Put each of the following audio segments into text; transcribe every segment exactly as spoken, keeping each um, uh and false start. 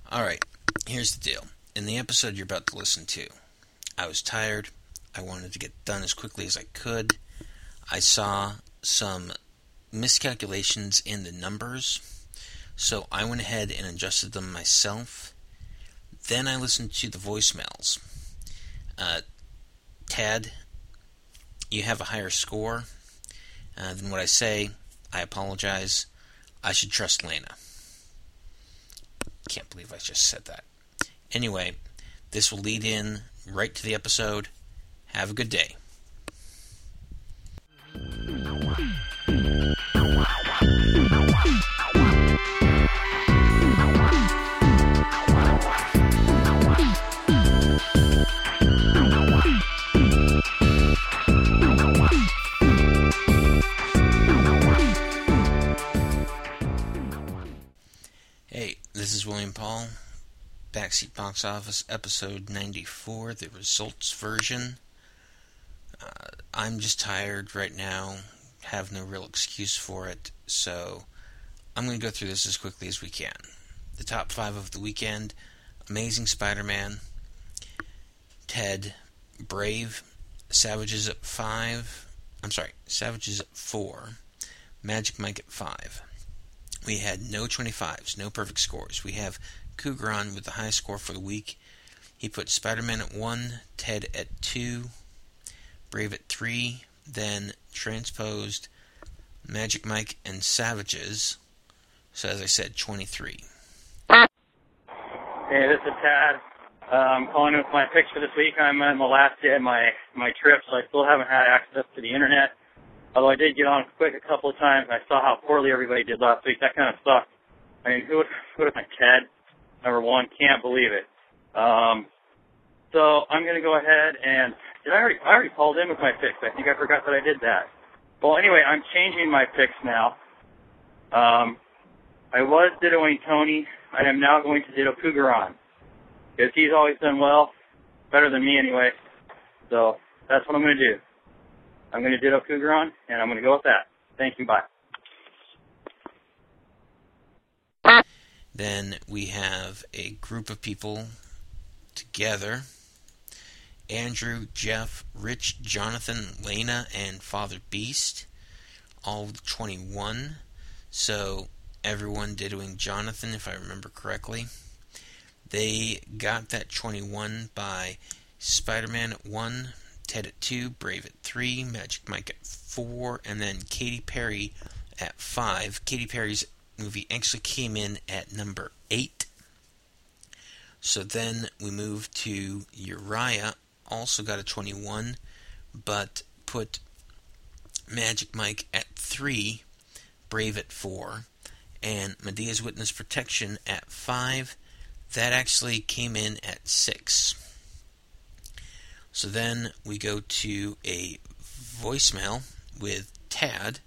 Alright, here's the deal. In the episode you're about to listen to, I was tired. I wanted to get done as quickly as I could. I saw some miscalculations in the numbers, so I went ahead and adjusted them myself. Then I listened to the voicemails. Uh, Tad, you have a higher score uh, than what I say. I apologize. I should trust Lena. Can't believe I just said that. Anyway, this will lead in right to the episode. Have a good day. Hey, this is William Paul, Backseat Box Office, episode ninety-four, the results version. Uh, I'm just tired right now, have no real excuse for it, so I'm going to go through this as quickly as we can. The top five of the weekend: Amazing Spider-Man, Ted, Brave, Savages at five, I'm sorry, Savages at four, Magic Mike at five. We had no twenty-fives, no perfect scores. We have Cougaron with the highest score for the week. He put Spider-Man at one, Ted at two, Brave at three, then transposed Magic Mike and Savages. So as I said, twenty-three. Hey, this is Tad. Uh, I'm calling with my picks for this week. I'm on the last day of my, my trip, so I still haven't had access to the internet. Although I did get on quick a couple of times, and I saw how poorly everybody did last week. That kind of sucked. I mean, who would who would have picked Ted? Number one, can't believe it. Um, so I'm going to go ahead and did I already I already called in with my picks. I think I forgot that I did that. Well, anyway, I'm changing my picks now. Um, I was dittoing Tony. I am now going to ditto Cougaron because he's always done well, better than me anyway. So that's what I'm going to do. I'm going to ditto Cougaron, and I'm going to go with that. Thank you. Bye. Then we have a group of people together. Andrew, Jeff, Rich, Jonathan, Lena, and Father Beast, all with twenty-one. So everyone dittoing Jonathan, if I remember correctly. They got that twenty-one by Spider-Man at one, Ted at two, Brave at three, Magic Mike at four, and then Katy Perry at five. Katy Perry's movie actually came in at number eight. So then we move to Uriah, also got a twenty-one, but put Magic Mike at three, Brave at four, and Medea's Witness Protection at five. That actually came in at six. So then we go to a voicemail with Tad.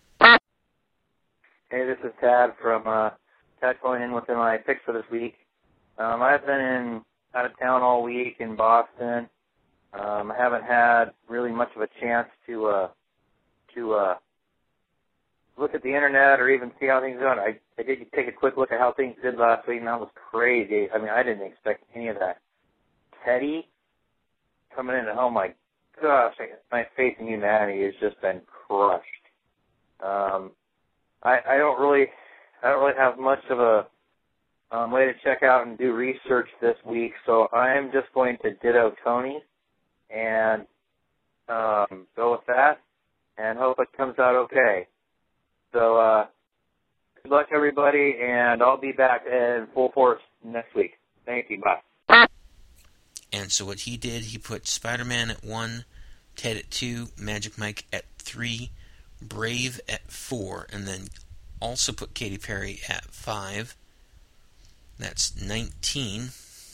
Hey, this is Tad from uh, Tad calling in with my picks for this week. Um, I've been in out of town all week in Boston. Um, I haven't had really much of a chance to uh, to uh, look at the internet or even see how things are going. I, I did take a quick look at how things did last week, and that was crazy. I mean, I didn't expect any of that. Teddy coming in, and oh my gosh, my faith in humanity has just been crushed. Um, I, I don't really, I don't really have much of a um, way to check out and do research this week, so I'm just going to ditto Tony and um, go with that and hope it comes out okay. So uh, good luck, everybody, and I'll be back in full force next week. Thank you. Bye. And so what he did, he put Spider-Man at one, Ted at two, Magic Mike at three, Brave at four, and then also put Katy Perry at five. That's nineteen.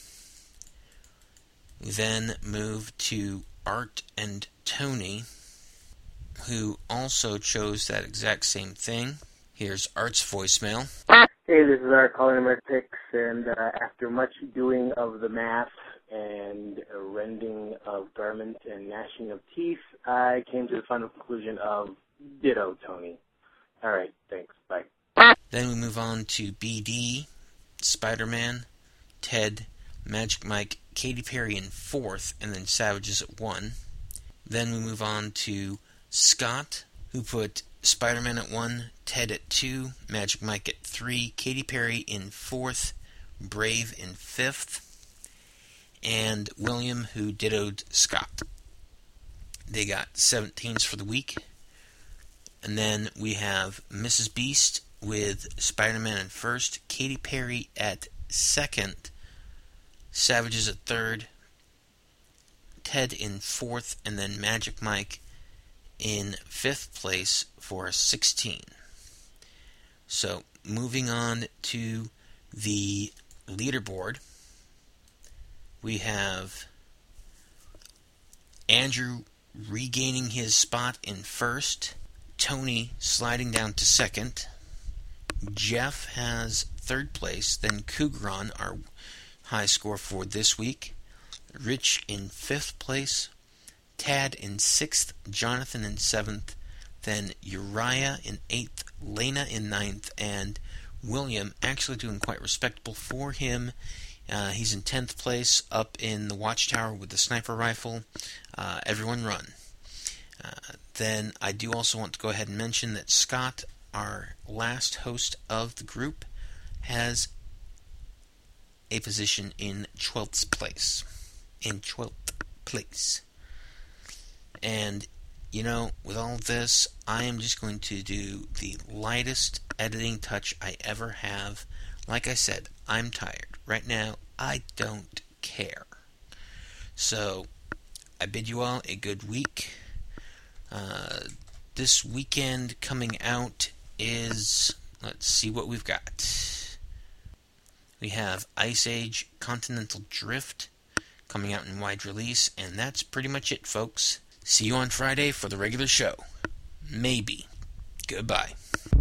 We then move to Art and Tony, who also chose that exact same thing. Here's Art's voicemail. Hey, this is Art calling in my picks, and uh, after much doing of the math and a rending of garments and gnashing of teeth, I came to the final conclusion of ditto Tony. All right, thanks. Bye. Then we move on to B D, Spider-Man, Ted, Magic Mike, Katy Perry in fourth, and then Savages at one. Then we move on to Scott, who put Spider-Man at one, Ted at two, Magic Mike at three, Katy Perry in fourth, Brave in fifth, and William, who dittoed Scott. They got seventeens for the week. And then we have Missus Beast with Spider-Man in first, Katy Perry at second, Savages at third, Ted in fourth, and then Magic Mike in fifth place for a sixteen. So, moving on to the leaderboard, we have Andrew regaining his spot in first, Tony sliding down to second, Jeff has third place, then Cougaron, our high score for this week, Rich in fifth place, Tad in sixth, Jonathan in seventh, then Uriah in eighth, Lena in ninth, and William actually doing quite respectable for him. Uh, he's in tenth place, up in the watchtower with the sniper rifle. Uh, everyone run. Uh, then I do also want to go ahead and mention that Scott, our last host of the group, has a position in twelfth place. In twelfth place. And, you know, with all of this, I am just going to do the lightest editing touch I ever have. Like I said, I'm tired. Right now, I don't care. So, I bid you all a good week. Uh, this weekend coming out is, let's see what we've got. We have Ice Age Continental Drift coming out in wide release, and that's pretty much it, folks. See you on Friday for the regular show. Maybe. Goodbye.